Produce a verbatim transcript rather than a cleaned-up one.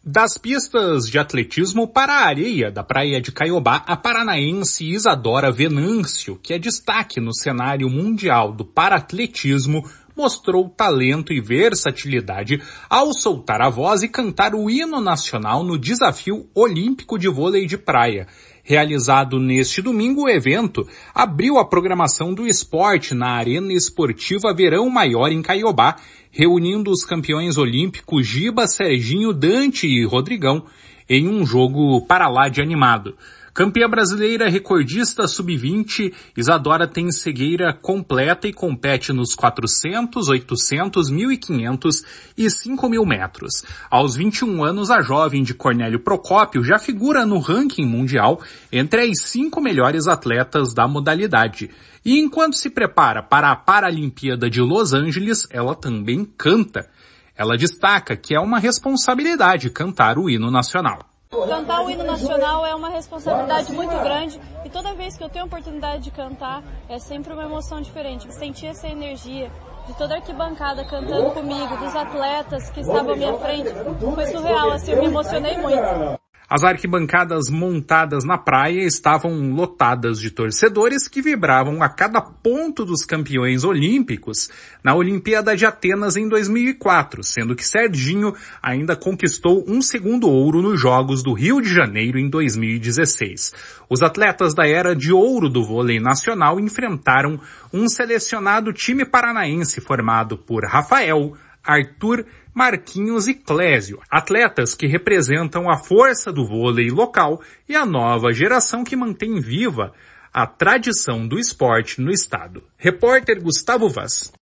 Das pistas de atletismo para a areia da praia de Caiobá, a paranaense Isadora Venâncio, que é destaque no cenário mundial do paratletismo, mostrou talento e versatilidade ao soltar a voz e cantar o hino nacional no Desafio Olímpico de Vôlei de Praia. Realizado neste domingo, o evento abriu a programação do esporte na Arena Esportiva Verão Maior em Caiobá, reunindo os campeões olímpicos Giba, Serginho, Dante e Rodrigão em um jogo para lá de animado. Campeã brasileira recordista sub vinte, Isadora tem cegueira completa e compete nos quatrocentos, oitocentos, mil e quinhentos e cinco mil metros. Aos vinte e um anos, a jovem de Cornélio Procópio já figura no ranking mundial entre as cinco melhores atletas da modalidade. E enquanto se prepara para a Paralimpíada de Los Angeles, ela também canta. Ela destaca que é uma responsabilidade cantar o hino nacional. Cantar o hino nacional é uma responsabilidade muito grande e toda vez que eu tenho a oportunidade de cantar é sempre uma emoção diferente. Sentir essa energia de toda a arquibancada cantando comigo, dos atletas que estavam à minha frente, foi surreal, assim, eu me emocionei muito. As arquibancadas montadas na praia estavam lotadas de torcedores que vibravam a cada ponto dos campeões olímpicos na Olimpíada de Atenas em dois mil e quatro, sendo que Serginho ainda conquistou um segundo ouro nos Jogos do Rio de Janeiro em dois mil e dezesseis. Os atletas da era de ouro do vôlei nacional enfrentaram um selecionado time paranaense formado por Rafael, Arthur, Marquinhos e Clésio, atletas que representam a força do vôlei local e a nova geração que mantém viva a tradição do esporte no estado. Repórter Gustavo Vaz.